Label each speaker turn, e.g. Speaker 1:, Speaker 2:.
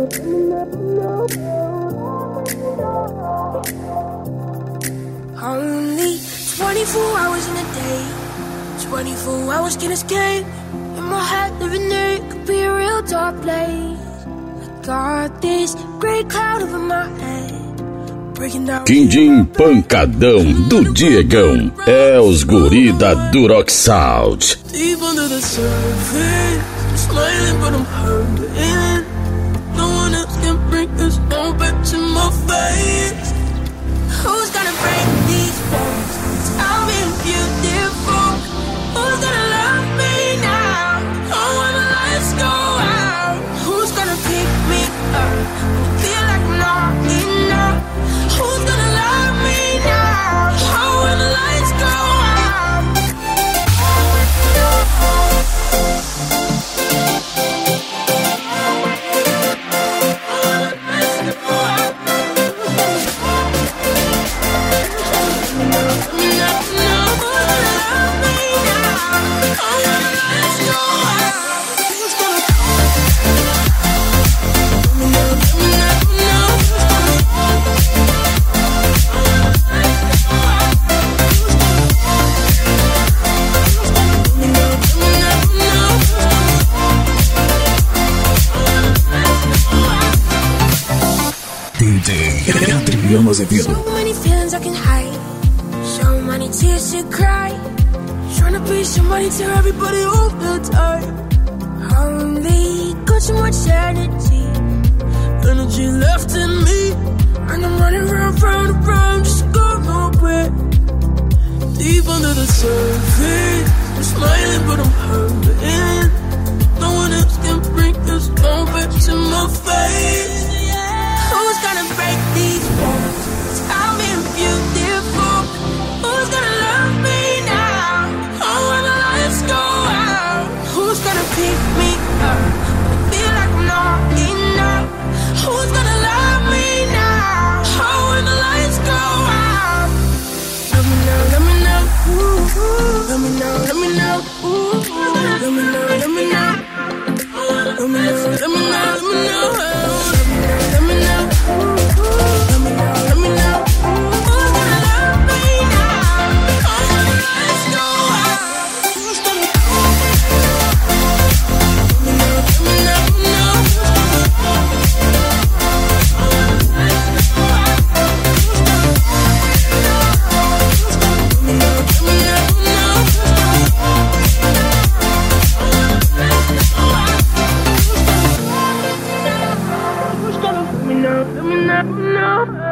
Speaker 1: Only 24 hours in a day, 24 hours can escape. In my head, living there could be a real dark place. I got this great cloud over my head, breaking down.
Speaker 2: Quindim pancadão do Diegão. É os guri da Durock Sound.
Speaker 1: Deep under the surface, I'm smiling but I'm hurting. No one else can bring this all back to my face. Who's gonna break these walls? Tell me beautiful. Who's gonna love me now? Oh, when the lights go out. Who's gonna pick me up? I feel like I'm not enough. Who's gonna love me now? Oh, when the lights go out.
Speaker 2: Adriano Azevedo.
Speaker 1: So many feelings I can hide, so many tears to cry. Trying to be somebody to everybody all the time. Only got so much energy left in me, and I'm running round just to go nowhere. Deep under the surface, I'm smiling but I'm hurting. No one else can bring this all back to my face. Who's gonna break these walls? Tell me I'm beautiful. Who's gonna love me now? Oh, when the lights go out. Who's gonna pick me up? I feel like I'm not enough. Who's gonna love me now? Oh, when the lights go out. Let me know, let me know. Ooh, let me know, let me know. Ooh, let me know, let me know. Let me know, let me know, let me know. Let me know. Let me know, let me know. Who's gonna love me now? Oh, when the lights go out. Who's gonna let me know, let me know, let me know. Let me know, let me know, Who's gonna let me know, let me know.